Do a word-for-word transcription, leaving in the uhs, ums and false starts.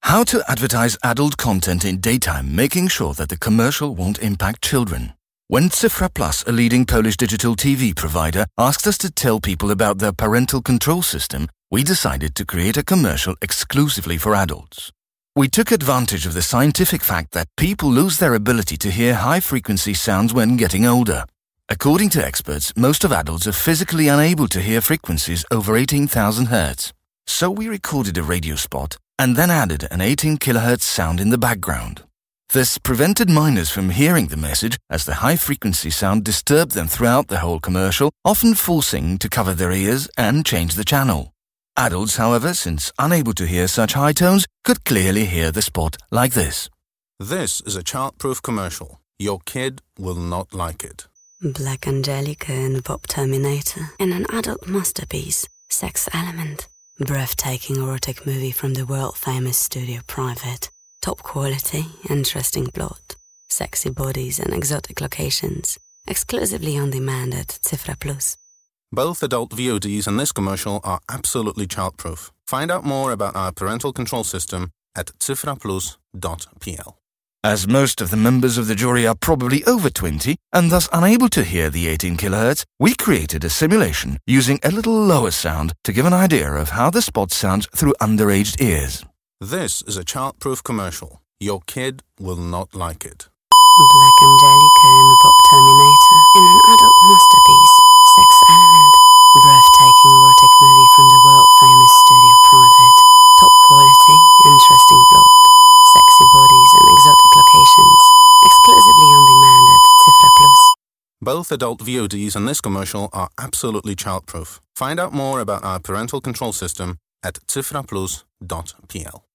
How to advertise adult content in daytime, making sure that the commercial won't impact children. When Cyfra Plus, a leading Polish digital T V provider, asked us to tell people about their parental control system, we decided to create a commercial exclusively for adults. We took advantage of the scientific fact that people lose their ability to hear high-frequency sounds when getting older. According to experts, most of adults are physically unable to hear frequencies over eighteen thousand hertz. So we recorded a radio spot and then added an eighteen kilohertz sound in the background. This prevented minors from hearing the message as the high-frequency sound disturbed them throughout the whole commercial, often forcing to cover their ears and change the channel. Adults, however, since unable to hear such high tones, could clearly hear the spot like this. This is a child-proof commercial. Your kid will not like it. Black Angelica in Pop Terminator. In an adult masterpiece, Sex Element. Breathtaking erotic movie from the world-famous Studio Private. Top quality, interesting plot. Sexy bodies and exotic locations. Exclusively on demand at Cyfra Plus. Both adult V O Ds and this commercial are absolutely child-proof. Find out more about our parental control system at cyfra plus dot p l. As most of the members of the jury are probably over twenty and thus unable to hear the eighteen kilohertz, we created a simulation using a little lower sound to give an idea of how the spot sounds through underaged ears. This is a child-proof commercial. Your kid will not like it. Black Angelica in Pop Terminator. In an adult masterpiece, Sex Element. Breathtaking erotic movie from the world-famous Studio Private. Top quality, interesting plot. Sexy bodies and exotic locations. Exclusively on demand at Cyfra Plus. Both adult V O Ds and this commercial are absolutely child-proof. Find out more about our parental control system at cyfra plus dot p l.